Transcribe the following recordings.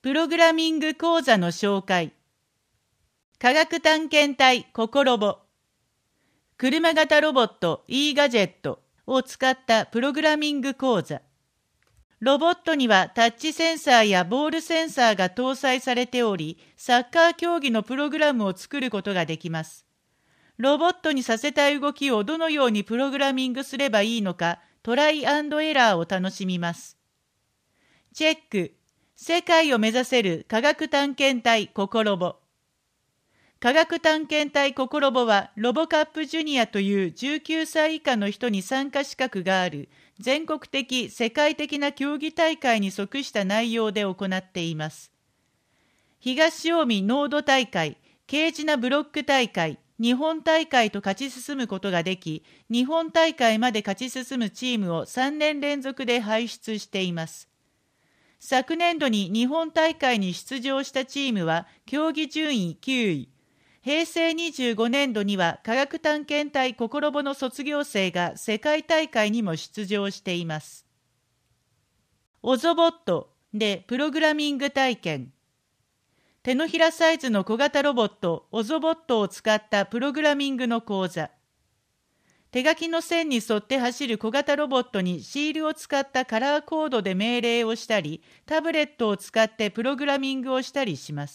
プログラミング講座の紹介。科学探検隊ココロボ。車型ロボット e ガジェットを使ったプログラミング講座。ロボットにはタッチセンサーやボールセンサーが搭載されており、サッカー競技のプログラムを作ることができます。ロボットにさせたい動きをどのようにプログラミングすればいいのか、トライアンドエラーを楽しみます。チェック。世界を目指せる科学探検隊ココロボ。科学探検隊ココロボはロボカップジュニアという19歳以下の人に参加資格がある全国的世界的な競技大会に即した内容で行っています。東近江ノード大会、ケージナブロック大会、日本大会と勝ち進むことができ、日本大会まで勝ち進むチームを3年連続で輩出しています。昨年度に日本大会に出場したチームは競技順位9位。平成25年度には科学探検隊ココロボの卒業生が世界大会にも出場しています。オゾボットでプログラミング体験。手のひらサイズの小型ロボットオゾボットを使ったプログラミングの講座。手書きの線に沿って走る小型ロボットにシールを使ったカラーコードで命令をしたり、タブレットを使ってプログラミングをしたりします。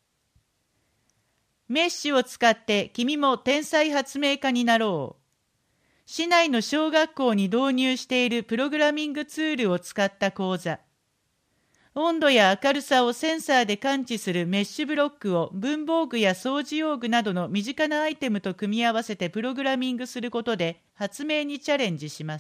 メッシュを使って君も天才発明家になろう。市内の小学校に導入しているプログラミングツールを使った講座。温度や明るさをセンサーで感知するメッシュブロックを文房具や掃除用具などの身近なアイテムと組み合わせてプログラミングすることで発明にチャレンジします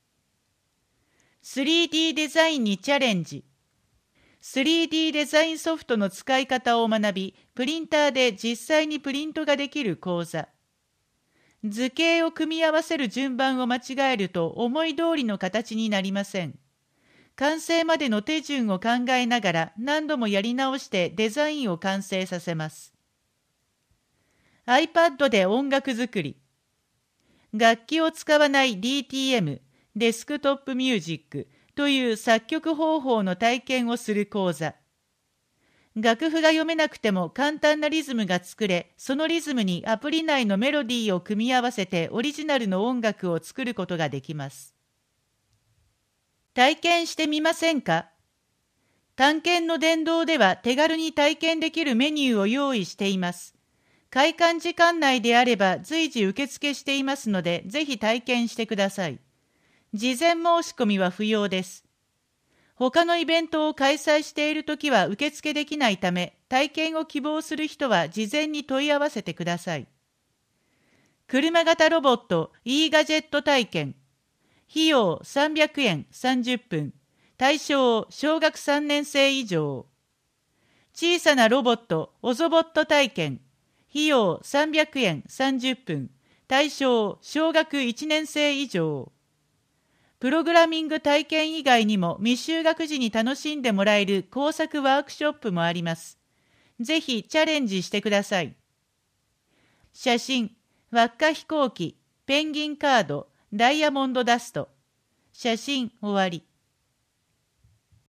。3D デザインにチャレンジ。3D デザインソフトの使い方を学び、プリンターで実際にプリントができる講座。図形を組み合わせる順番を間違えると思い通りの形になりません。完成までの手順を考えながら何度もやり直してデザインを完成させます。iPad で音楽作り。楽器を使わない DTM、デスクトップミュージックという作曲方法の体験をする講座。楽譜が読めなくても簡単なリズムが作れ、そのリズムにアプリ内のメロディーを組み合わせてオリジナルの音楽を作ることができます。体験してみませんか？探検の殿堂では手軽に体験できるメニューを用意しています。開館時間内であれば随時受付していますので、ぜひ体験してください。事前申し込みは不要です。他のイベントを開催しているときは受付できないため、体験を希望する人は事前に問い合わせてください。車型ロボット e ガジェット体験。費用300円30分。対象小学3年生以上。小さなロボットオゾボット体験。費用300円30分。対象小学1年生以上。プログラミング体験以外にも未就学時に楽しんでもらえる工作ワークショップもあります。ぜひチャレンジしてください。写真、輪っか飛行機、ペンギンカード、ダイヤモンドダスト。写真終わり。